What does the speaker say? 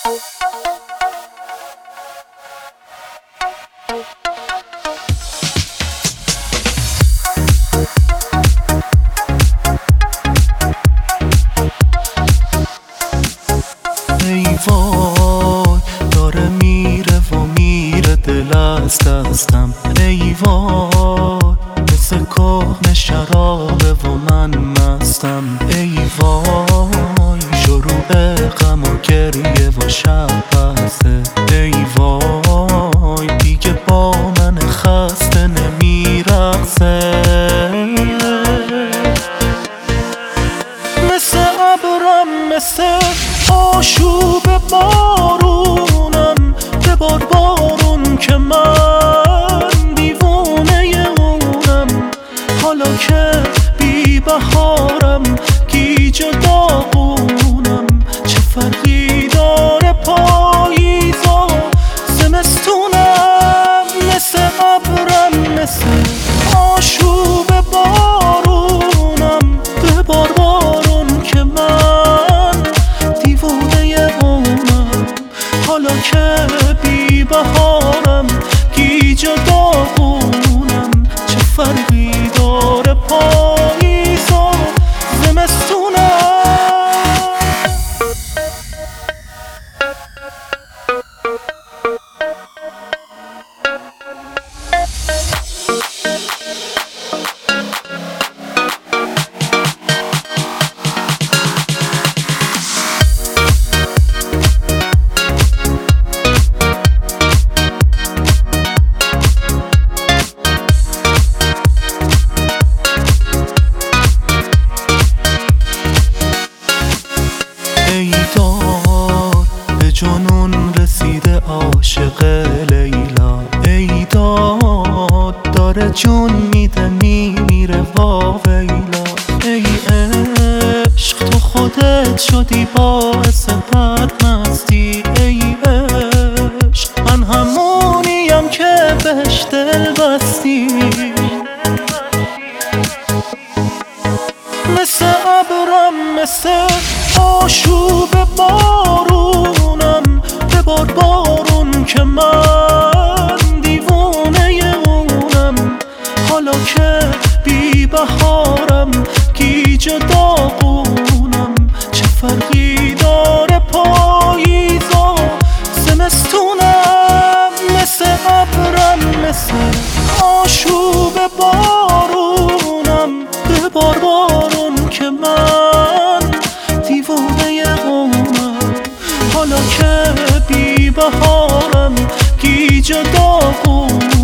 ای وای داره میره و میره دل از دستم. ای وای مثل کهنه شرابه و من مستم. ای وای شروع غم و گریه و شب بسته. ای وای دیگه با من خسته نمیرقصه. مثل ابرم مثل آشوب بارونم. ببار بارون که من دیوونه اونم. حالا که بی بهارم گیج و داغونم. چه فرقی داره پاییز و زمستونم. مثل ابرم مثل آشوب بارونم. ببار بارون که من دیوونه اونم. حالا که بی بهارم گیج و داغونم. چه فرقی داره پاییز و زمستونم. ای داد به جنون رسیده عاشق لیلا. ای داد داره جون میده میمیره واویلا. ای عشق تو خودت شدی باعث بدمستی. ای عشق من همونیم که بهش دل بستی. مثل ابرم مثل آشوب بارونم. ببار بارون که من دیوونه اونم. حالا که بی بهارم گیج و داغونم. چه فرقی داره پاییز و زمستونم. مثل ابرم مثل آشوب بارونم. ببار بارون که من دیوونه اونم. حالا که بی بهارم گیج و داغونم.